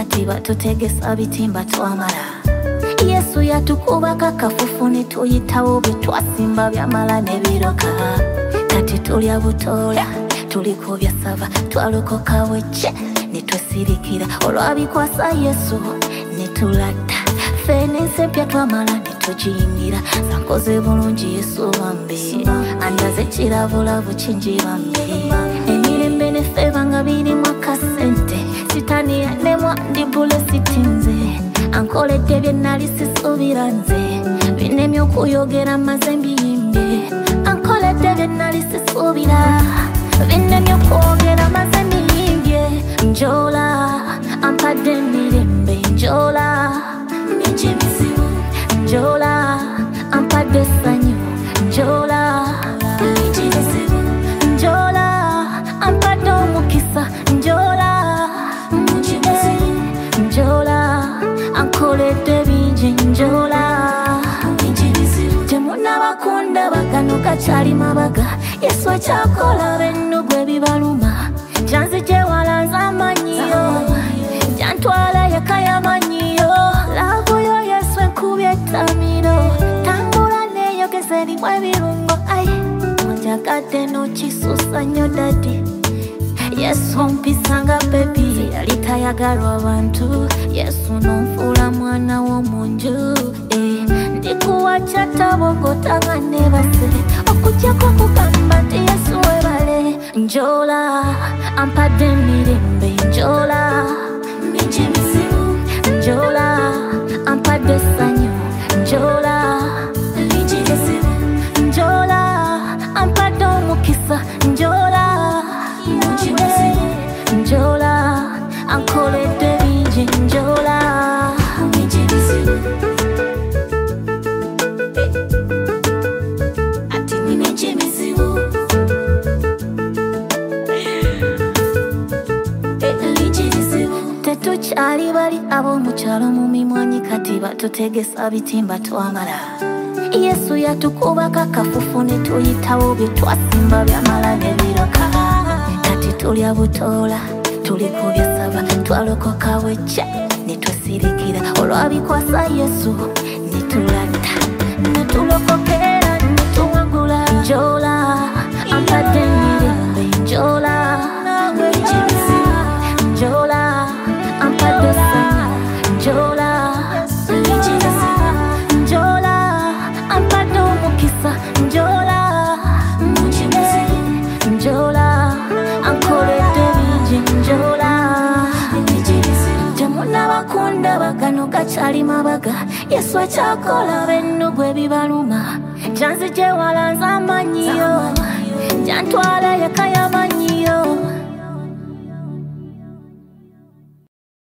kati batutegesa bitimba twamala. Yesu yatukubaka kafufu ne tuyitawo bwe twasimba byamala ne biroka. Kati tulya butoola tulikubya sava twalokoka wecce ne twesirikira olwabikwasa Yesu ne tulatta. Fene nsempya twamala ne tugiyingira. Sankoze bulungi Yesu bambi andaze kirabulabu kingi bambi. Emirembe ne feba nga birimu akasente. Sitani yanemwa ndi bulesiti nze. Ankoledde bye nali sisuubira nze. Binemye okuyogera maze mbiyimbe. Ankoledde bye nali sisuubira. Binemye okwogera maze mbiyimbye. Njola ampadde emirembe. Njola mingi bizibu. Njola ampadde essanyu. Njola mingi bizibu. Njola ampadde omukisa. Njola mingi bizibu. Njola ankoledde bingi. Njola mingi bizibu. Temunnabakunda bagano kakyali mabaga. Yesu akyakola bennu gwe bibaluma. Janzije walanza amanyiyo. Jantwala yakaya manyiyo. Lavuyo Yesu enkubye ettamiro. Tambula neeyogeza erimu ebirungo. Ai onjagadde n'okisuusa nnyo dadi. Yesu ompisanga bebi yali tayagalwa abantu. Yesu n'onfuula mwana w'omunju. Ndikuwa kyatabogotanga nebase okujjako kugamba nti Yesu webale. Njola ampadde emirembe. Njola mingi bizibu. Njola ampadde essanyu. Njola mingi bizibu. Njola ampadde omukisa. Njola mingi bizibu. Njola ankoledde bingi. Njola mingi bizibu. Ati mingi bizibu. Tetukyali bali ab'omukyalo mu mimwanyi kati batutegesa bitimba twamala. Yesu yatukubaka kafufu ne tuyitawo bye twasimba byamala ne biroka. Kati tulya butoola tulikubya sava twalokoka wecce ne twesirikira olwabikwasa Yesu ne tulatta ne tulokokera ne tuwangula. Njola ampadde emirembe. Njola mingi bizibu. Njola ampadde essanyu. Njola mingi bizibu. Njola ampadde omukisa. Njola mingi bizibu. Njola ankoledde bingi. Njola mingi bizibu. Temunnabakunda bagano kakyali mabaga. Yesu akyakola bennu gwe bibaluma. Janzije walanza amanyiyo. Jantwala yakaya manyiyo.